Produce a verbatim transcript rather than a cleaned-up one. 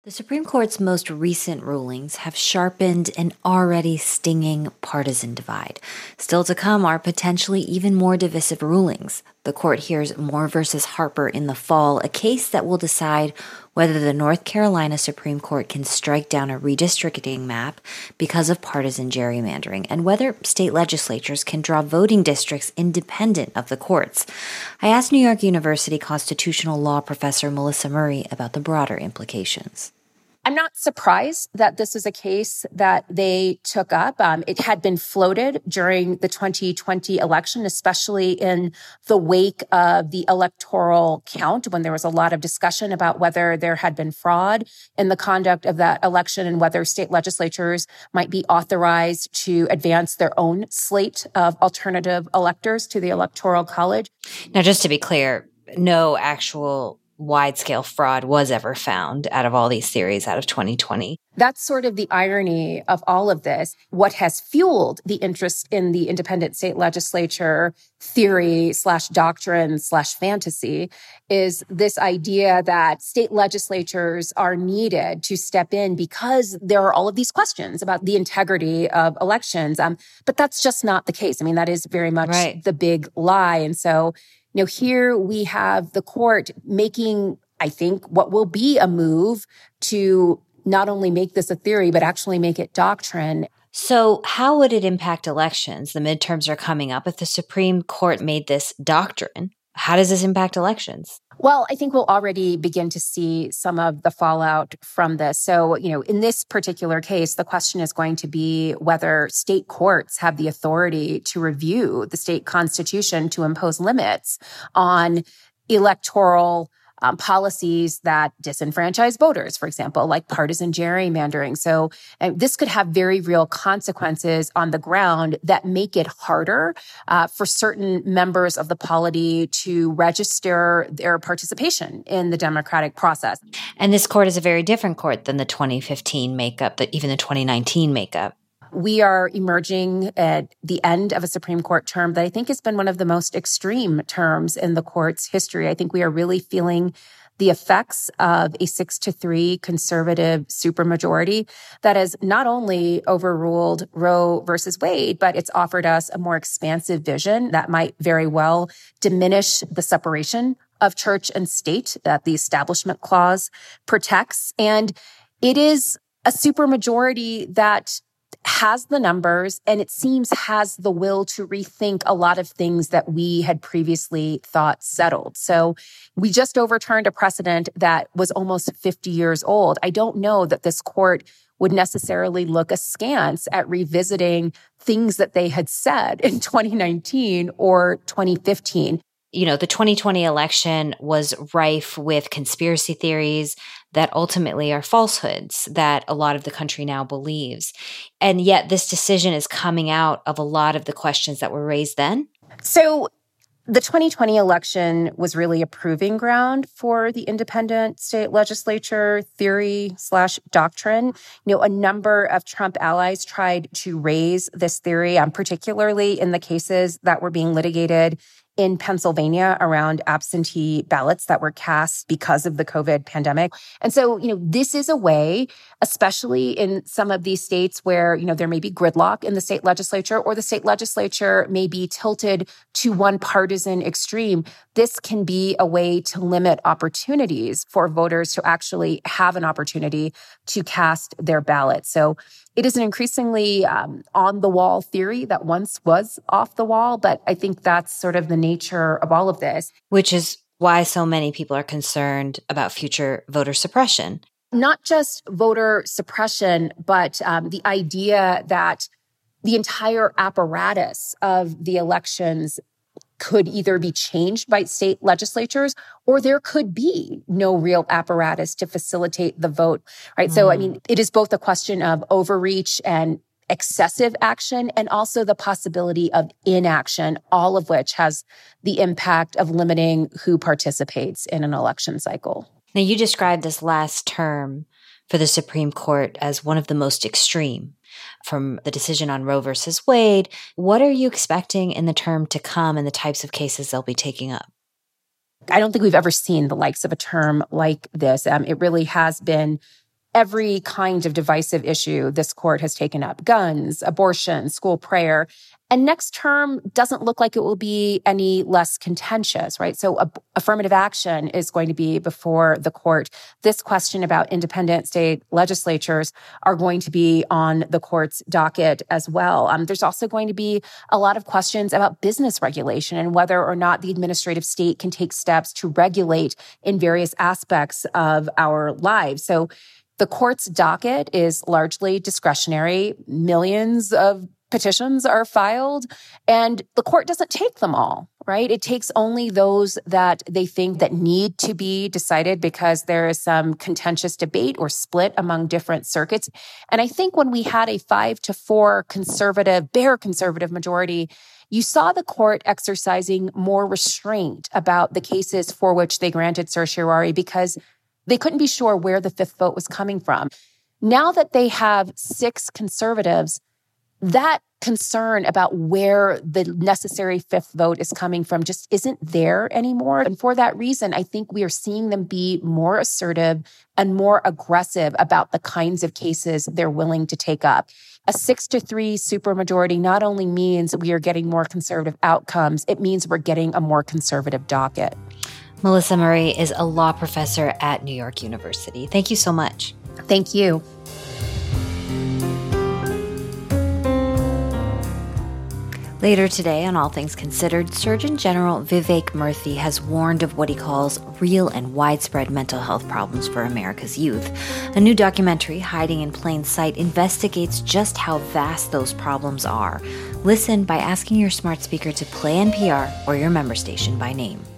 The Supreme Court's most recent rulings have sharpened an already stinging partisan divide. Still to come are potentially even more divisive rulings. The court hears Moore versus Harper in the fall, a case that will decide whether the North Carolina Supreme Court can strike down a redistricting map because of partisan gerrymandering, and whether state legislatures can draw voting districts independent of the courts. I asked New York University constitutional law professor Melissa Murray about the broader implications. I'm not surprised that this is a case that they took up. Um, it had been floated during the twenty twenty election, especially in the wake of the electoral count, when there was a lot of discussion about whether there had been fraud in the conduct of that election and whether state legislatures might be authorized to advance their own slate of alternative electors to the Electoral College. Now, just to be clear, no actual wide-scale fraud was ever found out of all these theories out of twenty twenty. That's sort of the irony of all of this. What has fueled the interest in the independent state legislature theory slash doctrine slash fantasy is this idea that state legislatures are needed to step in because there are all of these questions about the integrity of elections. Um, but that's just not the case. I mean, that is very much right. the big lie. And so You know, here we have the court making, I think, what will be a move to not only make this a theory, but actually make it doctrine. So how would it impact elections? The midterms are coming up. If the Supreme Court made this doctrine, how does this impact elections? Well, I think we'll already begin to see some of the fallout from this. So, you know, in this particular case, the question is going to be whether state courts have the authority to review the state constitution to impose limits on electoral Um, policies that disenfranchise voters, for example, like partisan gerrymandering. So uh, this could have very real consequences on the ground that make it harder uh, for certain members of the polity to register their participation in the democratic process. And this court is a very different court than the twenty fifteen makeup, that even the twenty nineteen makeup. We are emerging at the end of a Supreme Court term that I think has been one of the most extreme terms in the court's history. I think we are really feeling the effects of a six to three conservative supermajority that has not only overruled Roe versus Wade, but it's offered us a more expansive vision that might very well diminish the separation of church and state that the Establishment Clause protects. And it is a supermajority that has the numbers and it seems has the will to rethink a lot of things that we had previously thought settled. So we just overturned a precedent that was almost fifty years old. I don't know that this court would necessarily look askance at revisiting things that they had said in twenty nineteen or twenty fifteen. You know, the twenty twenty election was rife with conspiracy theories that ultimately are falsehoods that a lot of the country now believes. And yet this decision is coming out of a lot of the questions that were raised then. So the twenty twenty election was really a proving ground for the independent state legislature theory slash doctrine. You know, a number of Trump allies tried to raise this theory, um, particularly in the cases that were being litigated in Pennsylvania around absentee ballots that were cast because of the COVID pandemic. And so, you know, this is a way, especially in some of these states where, you know, there may be gridlock in the state legislature or the state legislature may be tilted to one partisan extreme. This can be a way to limit opportunities for voters to actually have an opportunity to cast their ballot. So it is an increasingly um, on-the-wall theory that once was off the wall, but I think that's sort of the nature of all of this. Which is why so many people are concerned about future voter suppression. Not just voter suppression, but um, the idea that the entire apparatus of the elections could either be changed by state legislatures or there could be no real apparatus to facilitate the vote, right? Mm. So, I mean, it is both a question of overreach and excessive action and also the possibility of inaction, all of which has the impact of limiting who participates in an election cycle. Now, you described this last term for the Supreme Court as one of the most extreme. From the decision on Roe versus Wade, what are you expecting in the term to come and the types of cases they'll be taking up? I don't think we've ever seen the likes of a term like this. Um, it really has been every kind of divisive issue this court has taken up: guns, abortion, school prayer. And next term doesn't look like it will be any less contentious, right? So uh, affirmative action is going to be before the court. This question about independent state legislatures are going to be on the court's docket as well. Um, there's also going to be a lot of questions about business regulation and whether or not the administrative state can take steps to regulate in various aspects of our lives. So the court's docket is largely discretionary. Millions of petitions are filed, and the court doesn't take them all, right? It takes only those that they think that need to be decided because there is some contentious debate or split among different circuits. And I think when we had a five to four conservative, bare conservative majority, you saw the court exercising more restraint about the cases for which they granted certiorari because they couldn't be sure where the fifth vote was coming from. Now that they have six conservatives, that concern about where the necessary fifth vote is coming from just isn't there anymore. And for that reason, I think we are seeing them be more assertive and more aggressive about the kinds of cases they're willing to take up. A six to three supermajority not only means we are getting more conservative outcomes, it means we're getting a more conservative docket. Melissa Murray is a law professor at New York University. Thank you so much. Thank you. Later today on All Things Considered, Surgeon General Vivek Murthy has warned of what he calls real and widespread mental health problems for America's youth. A new documentary, Hiding in Plain Sight, investigates just how vast those problems are. Listen by asking your smart speaker to play N P R or your member station by name.